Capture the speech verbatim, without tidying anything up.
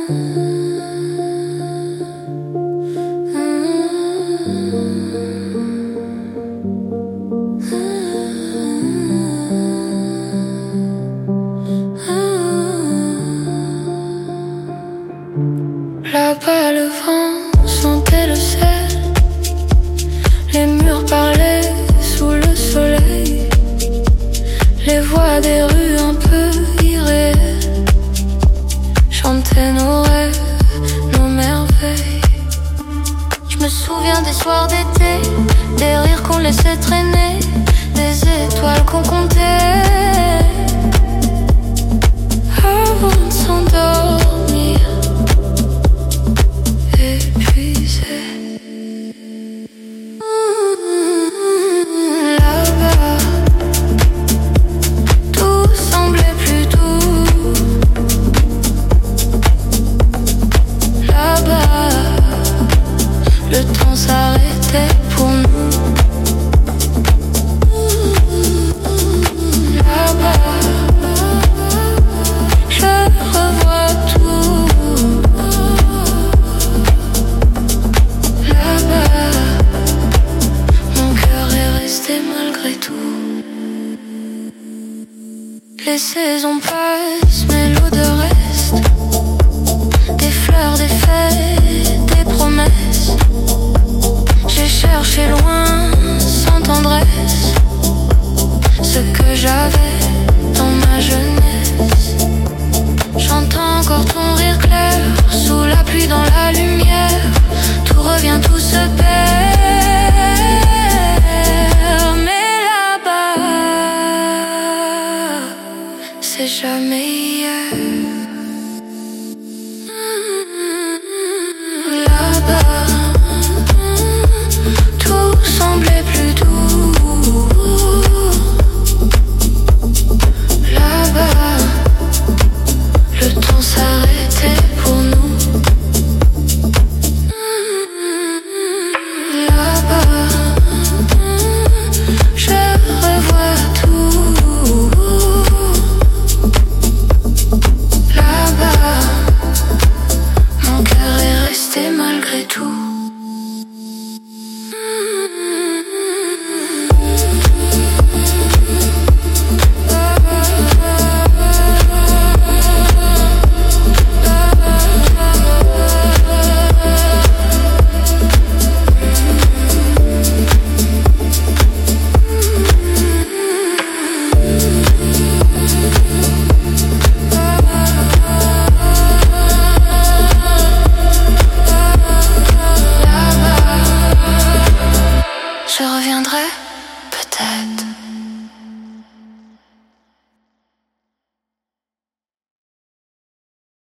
Là-bas le vent sentait le sel, les murs parlaient sous le soleil, les voix des rues un peu irréelles chantaient nos rêves, nos merveilles. Je me souviens des soirs d'été, des rires qu'on laissait traîner, des étoiles qu'on comptait avant de s'endormir. Là-bas, tout semblait plus doux. Là-bas, le temps s'arrêtait pour nous. Là-bas, je revois tout. Là-bas, mon cœur est resté malgré tout. Les saisons passent, mais l'odeur reste. Des fleurs, des fêtes, des promesses. J'ai cherché loin, sans tendresse, ce que j'avais dans ma jeunesse. J'entends encore ton rire clair, sous la pluie, dans la lumière. Tout revient, tout se perd. Mais là-bas, c'est jamais hier. Là-bas, tout semblait plus doux. Là-bas, le temps s'arrêtait pour nous. Là-bas, je revois tout. Là-bas, mon cœur est resté malgré tout. Je reviendrai, peut-être.